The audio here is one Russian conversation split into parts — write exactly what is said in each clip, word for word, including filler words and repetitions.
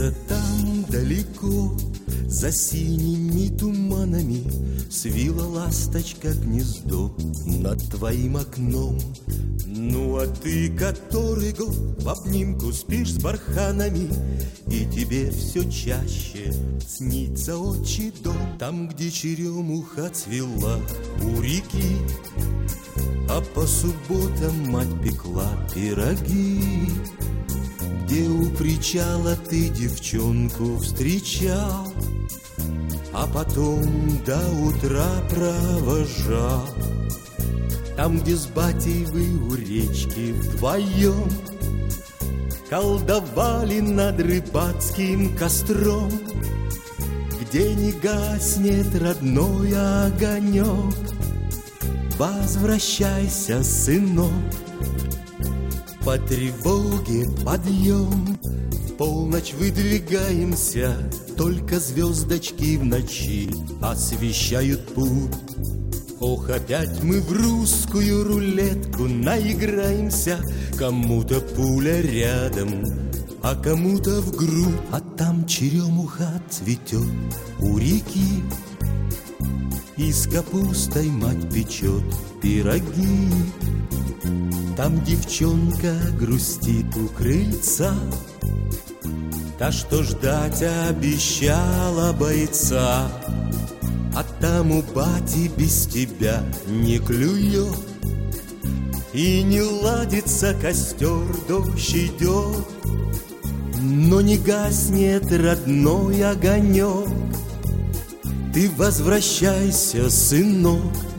Где-то там далеко, за синими туманами, свила ласточка гнездо над твоим окном. Ну а ты который год в обнимку спишь с барханами, и тебе все чаще снится отчий дом. Там, где черемуха цвела у реки, а по субботам мать пекла пироги. Где у причала ты девчонку встречал, а потом до утра провожал. Там, где с батей вы у речки вдвоем колдовали над рыбацким костром, где не гаснет родной огонек. Возвращайся, сынок, по тревоге подъем. В полночь выдвигаемся, только звездочки в ночи освещают путь. Ох, опять мы в русскую рулетку наиграемся. Кому-то пуля рядом, а кому-то в грудь. А там черемуха цветет у реки, и с капустой мать печет пироги. Там девчонка грустит у крыльца, та, что ждать обещала бойца. А там у бати без тебя не клюет, и не ладится костер, дождь идет, но не гаснет родной огонек. Ты возвращайся, сынок.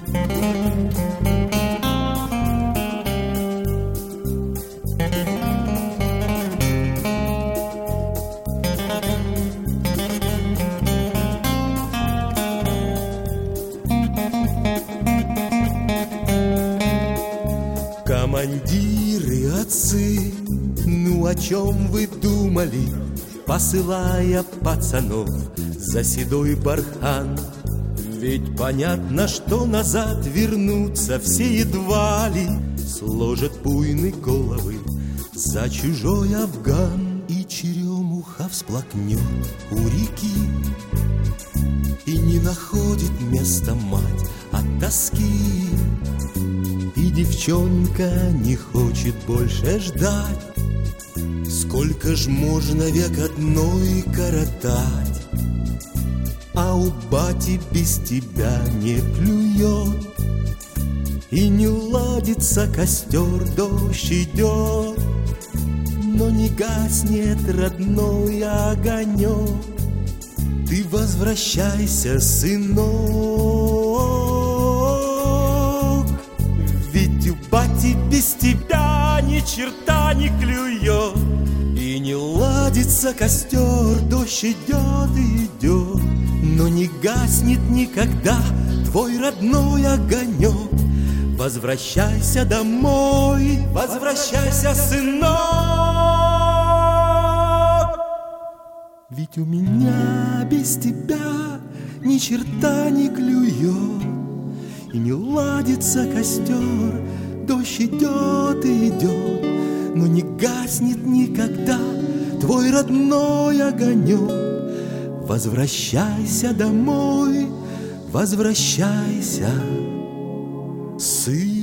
Командиры, отцы, ну о чем вы думали, посылая пацанов за седой бархан? Ведь понятно, что назад вернуться все едва ли сложат буйные головы за чужой Афган. И черемуха всплакнет у реки, и не находит места мать от тоски. И девчонка не хочет больше ждать. Сколько ж можно век одной коротать? А у бати без тебя не клюет, и не ладится костер, дождь идет, но не гаснет родной огонек. Ты возвращайся, сынок, ведь у бати без тебя ни черта не клюет, и не ладится костер, дождь идет и идет, но не гаснет никогда твой родной огонек. Возвращайся домой, возвращайся, сынок, ведь у меня без тебя ни черта не клюет, и не ладится костер, дождь идет и идет, но не гаснет никогда твой родной огонек. Возвращайся домой, возвращайся, сын.